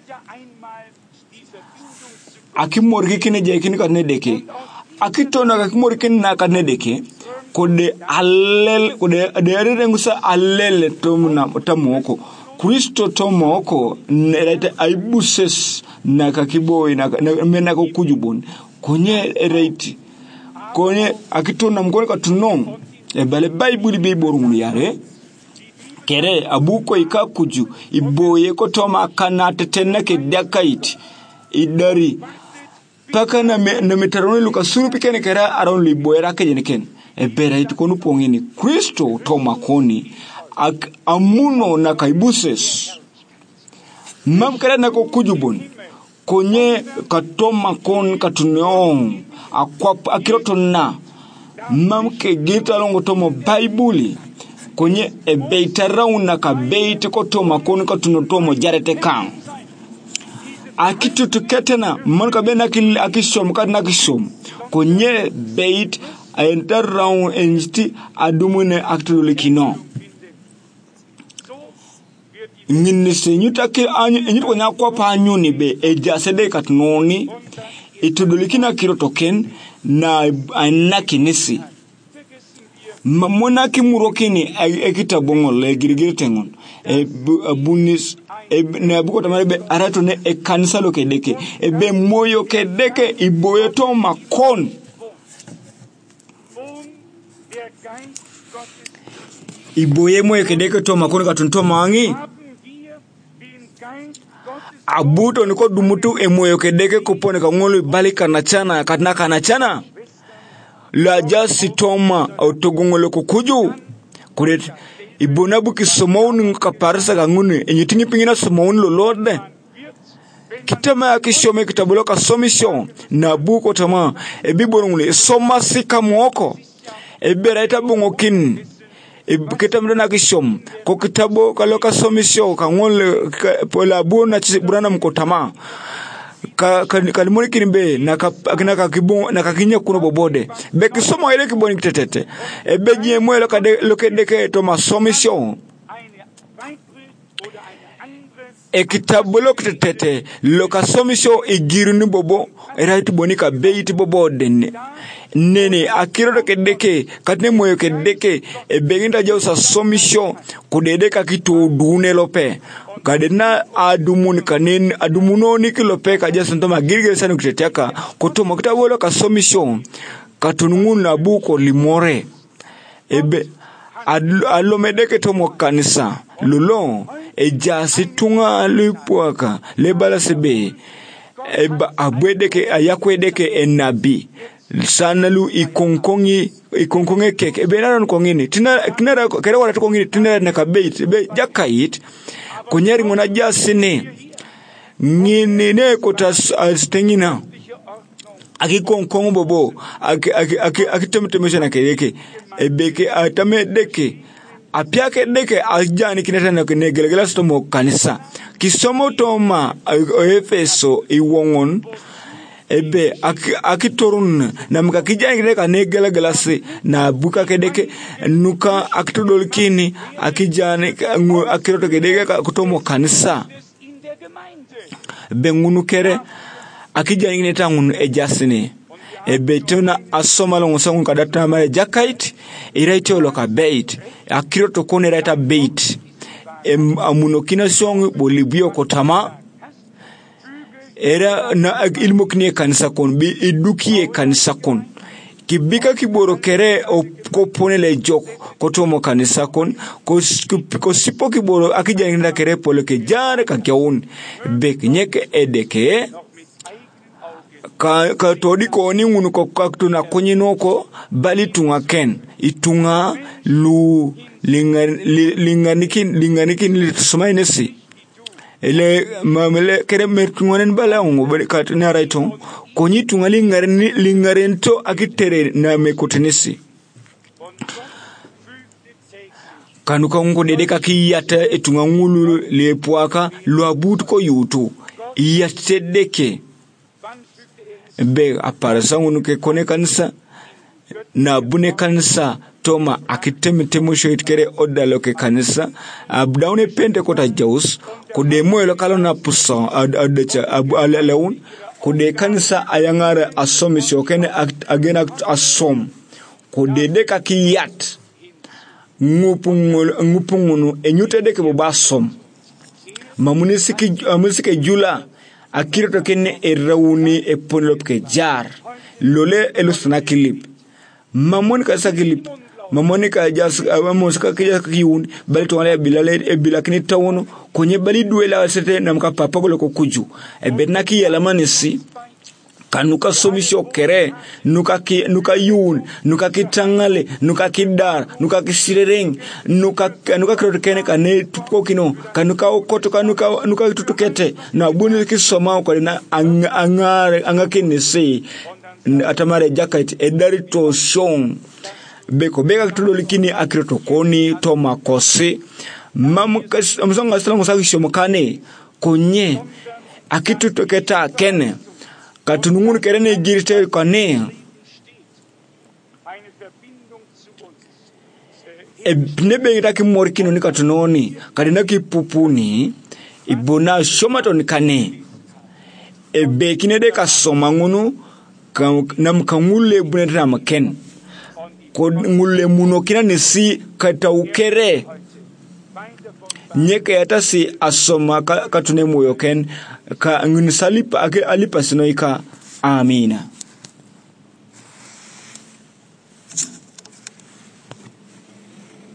akimorikine je kine katne deke akitona akimorikine na katne deke kode alel kode aderengusa alele tomna tamoko Kristo tomoko nerete aibuses na kakiboy na mena ko kujubon konye ereti konye akitona mkone katunom e bale bible be borum yare kere abuko ikakuju iboye ko toma kanate tenake dakait idari paka na me, na metaroni luka surupi kene kera aron liboye rake jeneken e bereit konu pongini Kristo toma koni ak amuno na kaibuses mamkere na ko kujubon konye katoma kon katuneon akwap akiroto na mamke gita longo tomo baibuli konye ebeita rauna ka beite ko toma kon katunotomo jarete kan akitutu ketena manka bena akisom kadna kisom konye beit enter raun enjiti adumune aktulikino Nginise nyutake anyu enyuko nyakwa pa anyuni be ejasede katnoni itudulikina kirotoken na anaki nisi mamona kimurokini ekita bongole girigirtengon e bunis e ne buko tamare be arato ne e kanisa lo kedeke e be moyo kedeke iboye to makon iboye moyo kedeke to makon katunto mangi abuto niko dumutu emoyo kedeke kupone ka ngolo bali kanachana katna kanachana la jasi toma autogongolo kukuju kuret ibonabu kisomoni kaparisa kanguni enyitingi pingina somoni lolode kitama akishome kitabulo ka somission na buko tama e biborongule soma sika mwoko e beraita bongokin e kitamdo na kishom ko kitabo kaloka somission ka ngole pola bona chiburana mkotama ka kalimoni kinbe na ka na kibon na kakinya kuno bobode be kisomo ile kiboni kitetete e beje mwelo ka de lokedeke to ma somission e kitabulo kitetete loka somission e giruni bobo era tibonika beiti bobo denne nene akiro kedeke katne moyo kedeke e beginda jausa somission kudedeka kitu dune lope kadena adumun kanen adumunoni kilope kaja santoma girgire sanu kiteteka kutuma kitabulo ka somission katunungun na buko limore ebe alomedeke tomo kanisa lulon e jasi tunga lipuaka lebala sebe eba abwedeke ayakwedeke enabi sanalu ikonkongi ikonkonge keke ebe nara nkongini tina kinara kere wala tukongini tina na kabeit be jakait kunyeri ngona jasi ne ngini ne kota stengina akikonkongo bobo akitemtemesha na kereke ebeke atamedeke apiake deke ajani kineta na kinegelegela stomo kanisa kisomo toma Efeso iwongon ebe akitorun na mkakijani kineka negelegela se na buka kedeke nuka akitodolkini akijani akiroto kedeke kutomo kanisa bengunu kere akijani kineta ngunu ejasine ebe tuna asoma longo sangu kadata mare jakait iraite oloka bait akiroto kone raita bait em amunokina songu bolibio kotama era na ilmoknie kanisa kon bi idukie kanisa kon kibika kiboro kere opone le jok kotomo kanisa kon ko sipo kiboro akija nginda kere polo ke jare ka kyawun bek nyeke edeke ka ka todi ko ni ngunu ko kaktuna konyenoko bali tunga ken itunga lu linganikin linganikin litsumainesi ele mamele kere mertungonen bala ngo ka tuna raito konyi tunga lingarini lingarento akitere na mekotenesi kanuka ngo dedeka kiyata etunga ngulu lepuaka lwabut ko yutu yatedeke be aparasa ngunu ke kone kanisa na bune kanisa toma akitemtemo shoit kere odalo ke kanisa abdaune pente kota jaus kude moyo kala na pusa adacha alalaun kude kanisa ayangara asomisho kene agena asom kude deka kiyat ngupungul ngupungunu enyute deke bobasom mamunisiki amusike jula akiro kene erawuni eponlop ke jar lole elusna kilip mamon ka sakilip mamon ka jas amos ka kija kiun bali to wala bilale e bilakini tawono konye bali duela sete namka papa ko kuju e benaki yala manisi kanuka somisho kere nuka ki nuka yun nuka kitangale nuka kidar nuka kisireng nuka nuka krotokene kane tukokino kanuka okoto kanuka nuka tutukete na buni kisoma ko na angare angakini se atamare jakait edari to shon beko beka tudolikini akirotokoni to makosi mamukas amsonga salango sakisho mukane konye akitutoketa kene katunungun kerene girite kane e nebe ngitaki morkino ni katunoni kadina kipupuni ibona shomato ni kane e bekine de kasoma ngunu nam kangule buneta maken ko ngule muno kina nisi kataukere nyeke yata si asoma katune moyo ken ka ngunisalipa alipa sinoika amina.